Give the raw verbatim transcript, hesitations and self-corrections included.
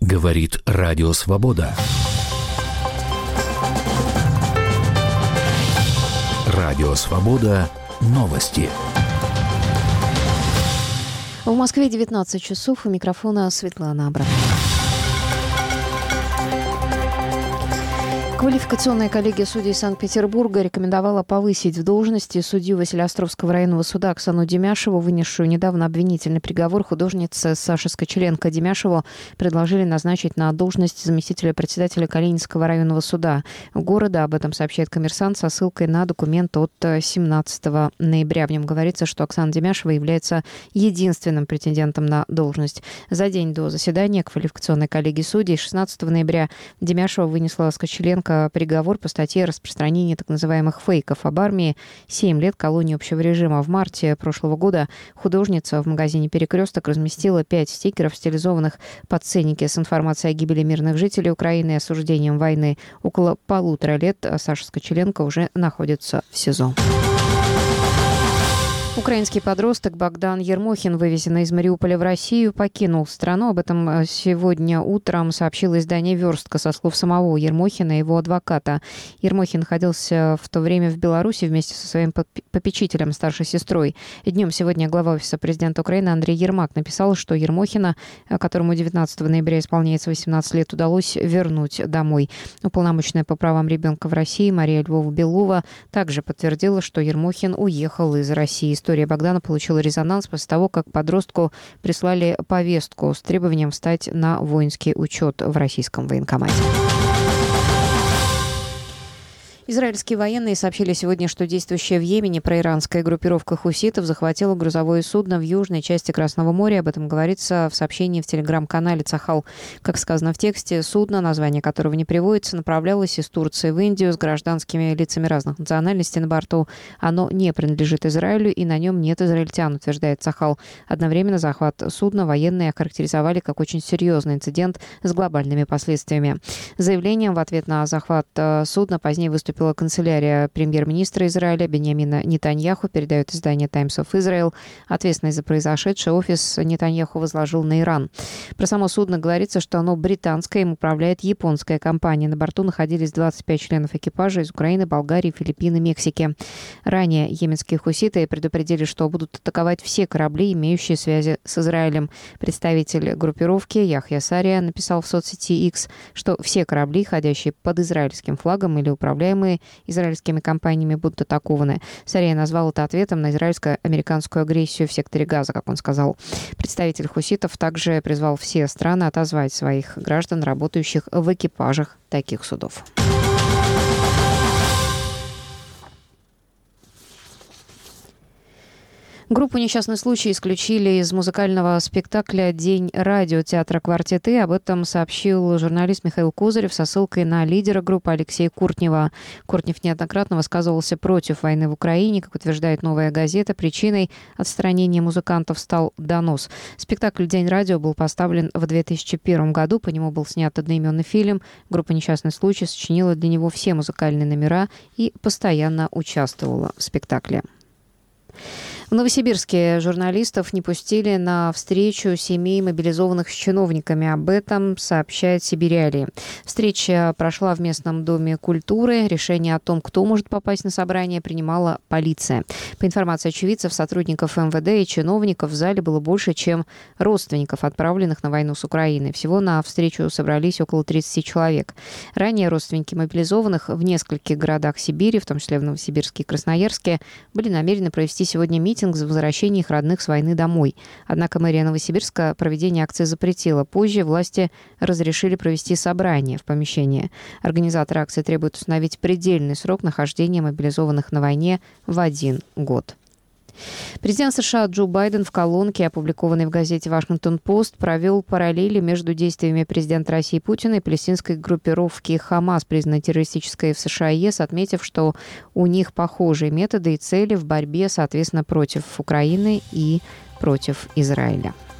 Говорит Радио Свобода. Радио Свобода. Новости. В Москве девятнадцать часов. У микрофона Светлана Абрамова. Квалификационная коллегия судей Санкт-Петербурга рекомендовала повысить в должности судью Василеостровского районного суда Оксану Демяшеву, вынесшую недавно обвинительный приговор художнице Саше Скочеленко. Демяшеву предложили назначить на должность заместителя председателя Калининского районного суда города. Об этом сообщает «Коммерсант» со ссылкой на документ от семнадцатого ноября. В нем говорится, что Оксана Демяшева является единственным претендентом на должность. За день до заседания квалификационной коллегии судей шестнадцатого ноября Демяшева вынесла Скочеленко приговор по статье «Распространение так называемых фейков об армии». Семь лет колонии общего режима. В марте прошлого года художница в магазине «Перекресток» разместила пять стикеров, стилизованных под ценники с информацией о гибели мирных жителей Украины и осуждением войны. Около полутора лет Саша Скочеленко уже находится в СИЗО. Украинский подросток Богдан Ермохин, вывезенный из Мариуполя в Россию, покинул страну. Об этом сегодня утром сообщило издание «Верстка» со слов самого Ермохина и его адвоката. Ермохин находился в то время в Беларуси вместе со своим попечителем, старшей сестрой. Днем сегодня глава Офиса президента Украины Андрей Ермак написал, что Ермохина, которому девятнадцатого ноября исполняется восемнадцать лет, удалось вернуть домой. Уполномоченная по правам ребенка в России Мария Львова-Белова также подтвердила, что Ермохин уехал из России. История Богдана получила резонанс после того, как подростку прислали повестку с требованием встать на воинский учет в российском военкомате. Израильские военные сообщили сегодня, что действующая в Йемене проиранская группировка хуситов захватила грузовое судно в южной части Красного моря. Об этом говорится в сообщении в телеграм-канале «Цахал». Как сказано в тексте, судно, название которого не приводится, направлялось из Турции в Индию с гражданскими лицами разных национальностей на борту. Оно не принадлежит Израилю, и на нем нет израильтян, утверждает «Цахал». Одновременно захват судна военные охарактеризовали как очень серьезный инцидент с глобальными последствиями. Заявлением в ответ на захват судна позднее выступил канцелярия премьер-министра Израиля Биньямина Нетаньяху, передает издание Times of Israel. Ответственность за произошедшее офис Нетаньяху возложил на Иран. Про само судно говорится, что оно британское, им управляет японская компания. На борту находились двадцать пять членов экипажа из Украины, Болгарии, Филиппин и Мексики. Ранее йеменские хуситы предупредили, что будут атаковать все корабли, имеющие связи с Израилем. Представитель группировки Яхья Сария написал в соцсети X, что все корабли, ходящие под израильским флагом или управляемые израильскими компаниями, будут атакованы. Сария назвал это ответом на израильско-американскую агрессию в секторе Газа, как он сказал. Представитель хуситов также призвал все страны отозвать своих граждан, работающих в экипажах таких судов. Группу «Несчастный случай» исключили из музыкального спектакля «День радио» театра «Квартеты». Об этом сообщил журналист Михаил Козырев со ссылкой на лидера группы Алексея Куртнева. Куртнев неоднократно высказывался против войны в Украине. Как утверждает «Новая газета», причиной отстранения музыкантов стал донос. Спектакль «День радио» был поставлен в две тысячи первом году. По нему был снят одноименный фильм. Группа «Несчастный случай» сочинила для него все музыкальные номера и постоянно участвовала в спектакле. В Новосибирске журналистов не пустили на встречу семей мобилизованных с чиновниками. Об этом сообщает Сибирь. Встреча прошла в местном доме культуры. Решение о том, кто может попасть на собрание, принимала полиция. По информации очевидцев, сотрудников эм вэ дэ и чиновников в зале было больше, чем родственников, отправленных на войну с Украиной. Всего на встречу собрались около тридцати человек. Ранее родственники мобилизованных в нескольких городах Сибири, в том числе в Новосибирске и Красноярске, были намерены провести сегодня митинг за возвращение их родных с войны домой. Однако мэрия Новосибирска проведение акции запретила. Позже власти разрешили провести собрание в помещении. Организаторы акции требуют установить предельный срок нахождения мобилизованных на войне в один год. Президент США Джо Байден в колонке, опубликованной в газете «Вашингтон-Пост», провел параллели между действиями президента России Путина и палестинской группировки «Хамас», признанной террористической в США и ЕС, отметив, что у них похожие методы и цели в борьбе, соответственно, против Украины и против Израиля.